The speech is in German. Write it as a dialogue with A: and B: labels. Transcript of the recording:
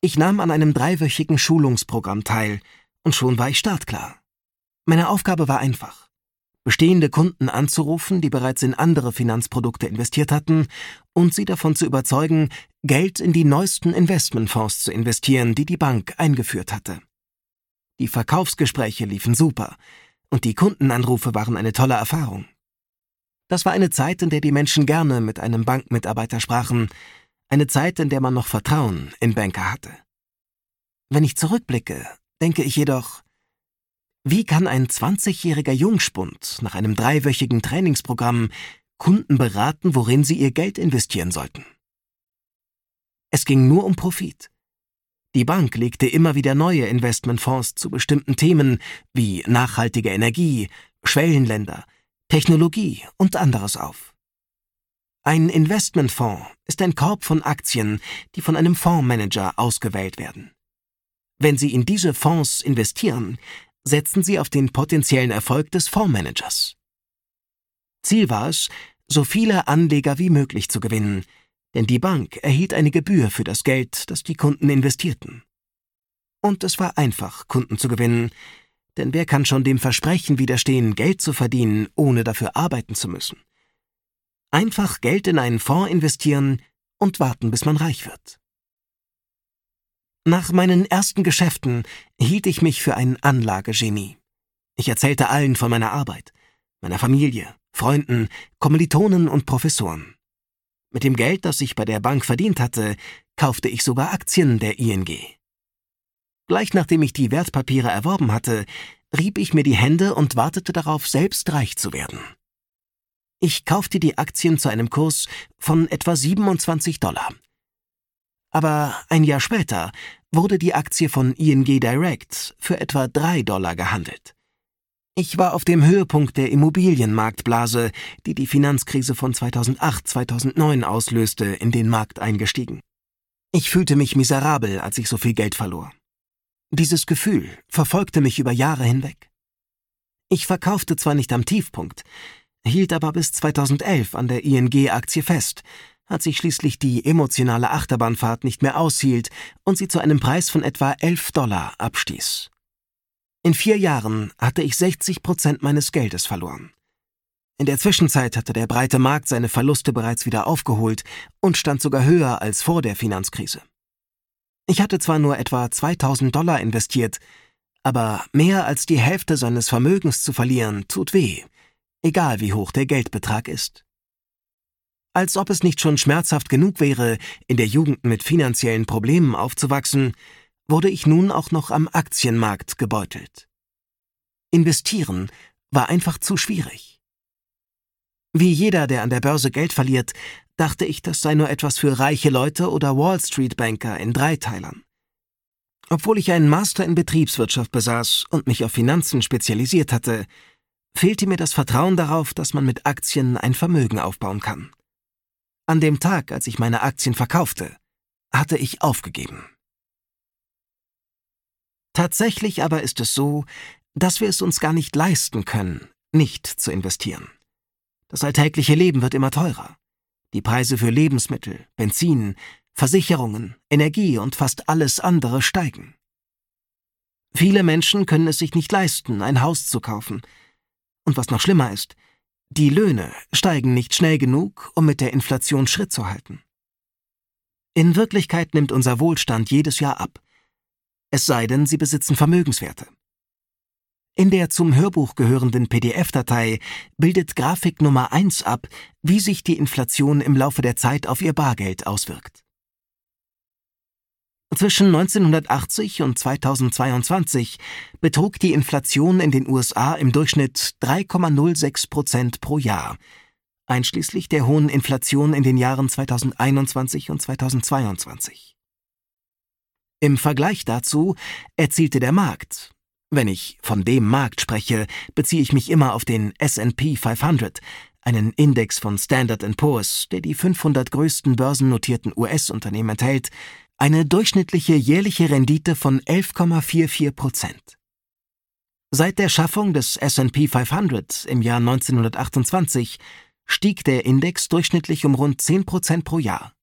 A: Ich nahm an einem 3-wöchigen Schulungsprogramm teil und schon war ich startklar. Meine Aufgabe war einfach: bestehende Kunden anzurufen, die bereits in andere Finanzprodukte investiert hatten, und sie davon zu überzeugen, Geld in die neuesten Investmentfonds zu investieren, die die Bank eingeführt hatte. Die Verkaufsgespräche liefen super und die Kundenanrufe waren eine tolle Erfahrung. Das war eine Zeit, in der die Menschen gerne mit einem Bankmitarbeiter sprachen, eine Zeit, in der man noch Vertrauen in Banker hatte. Wenn ich zurückblicke, denke ich jedoch: Wie kann ein 20-jähriger Jungspund nach einem 3-wöchigen Trainingsprogramm Kunden beraten, worin sie ihr Geld investieren sollten? Es ging nur um Profit. Die Bank legte immer wieder neue Investmentfonds zu bestimmten Themen wie nachhaltige Energie, Schwellenländer, Technologie und anderes auf. Ein Investmentfonds ist ein Korb von Aktien, die von einem Fondsmanager ausgewählt werden. Wenn Sie in diese Fonds investieren, setzen Sie auf den potenziellen Erfolg des Fondsmanagers. Ziel war es, so viele Anleger wie möglich zu gewinnen, denn die Bank erhielt eine Gebühr für das Geld, das die Kunden investierten. Und es war einfach, Kunden zu gewinnen, denn wer kann schon dem Versprechen widerstehen, Geld zu verdienen, ohne dafür arbeiten zu müssen? Einfach Geld in einen Fonds investieren und warten, bis man reich wird. Nach meinen ersten Geschäften hielt ich mich für ein Anlagegenie. Ich erzählte allen von meiner Arbeit, meiner Familie, Freunden, Kommilitonen und Professoren. Mit dem Geld, das ich bei der Bank verdient hatte, kaufte ich sogar Aktien der ING. Gleich nachdem ich die Wertpapiere erworben hatte, rieb ich mir die Hände und wartete darauf, selbst reich zu werden. Ich kaufte die Aktien zu einem Kurs von etwa $27. Aber ein Jahr später wurde die Aktie von ING Direct für etwa $3 gehandelt. Ich war auf dem Höhepunkt der Immobilienmarktblase, die die Finanzkrise von 2008/2009 auslöste, in den Markt eingestiegen. Ich fühlte mich miserabel, als ich so viel Geld verlor. Dieses Gefühl verfolgte mich über Jahre hinweg. Ich verkaufte zwar nicht am Tiefpunkt, hielt aber bis 2011 an der ING-Aktie fest, als ich schließlich die emotionale Achterbahnfahrt nicht mehr aushielt und sie zu einem Preis von etwa $11 abstieß. In 4 Jahren hatte ich 60% meines Geldes verloren. In der Zwischenzeit hatte der breite Markt seine Verluste bereits wieder aufgeholt und stand sogar höher als vor der Finanzkrise. Ich hatte zwar nur etwa $2.000 investiert, aber mehr als die Hälfte seines Vermögens zu verlieren, tut weh, egal wie hoch der Geldbetrag ist. Als ob es nicht schon schmerzhaft genug wäre, in der Jugend mit finanziellen Problemen aufzuwachsen, wurde ich nun auch noch am Aktienmarkt gebeutelt. Investieren war einfach zu schwierig. Wie jeder, der an der Börse Geld verliert, dachte ich, das sei nur etwas für reiche Leute oder Wall-Street-Banker in Dreiteilern. Obwohl ich einen Master in Betriebswirtschaft besaß und mich auf Finanzen spezialisiert hatte, fehlte mir das Vertrauen darauf, dass man mit Aktien ein Vermögen aufbauen kann. An dem Tag, als ich meine Aktien verkaufte, hatte ich aufgegeben. Tatsächlich aber ist es so, dass wir es uns gar nicht leisten können, nicht zu investieren. Das alltägliche Leben wird immer teurer. Die Preise für Lebensmittel, Benzin, Versicherungen, Energie und fast alles andere steigen. Viele Menschen können es sich nicht leisten, ein Haus zu kaufen. Und was noch schlimmer ist, die Löhne steigen nicht schnell genug, um mit der Inflation Schritt zu halten. In Wirklichkeit nimmt unser Wohlstand jedes Jahr ab. Es sei denn, Sie besitzen Vermögenswerte. In der zum Hörbuch gehörenden PDF-Datei bildet Grafik Nummer 1 ab, wie sich die Inflation im Laufe der Zeit auf Ihr Bargeld auswirkt. Zwischen 1980 und 2022 betrug die Inflation in den USA im Durchschnitt 3,06% pro Jahr, einschließlich der hohen Inflation in den Jahren 2021 und 2022. Im Vergleich dazu erzielte der Markt, wenn ich von dem Markt spreche, beziehe ich mich immer auf den S&P 500, einen Index von Standard & Poor's, der die 500 größten börsennotierten US-Unternehmen enthält, eine durchschnittliche jährliche Rendite von 11,44%. Seit der Schaffung des S&P 500 im Jahr 1928 stieg der Index durchschnittlich um rund 10% pro Jahr.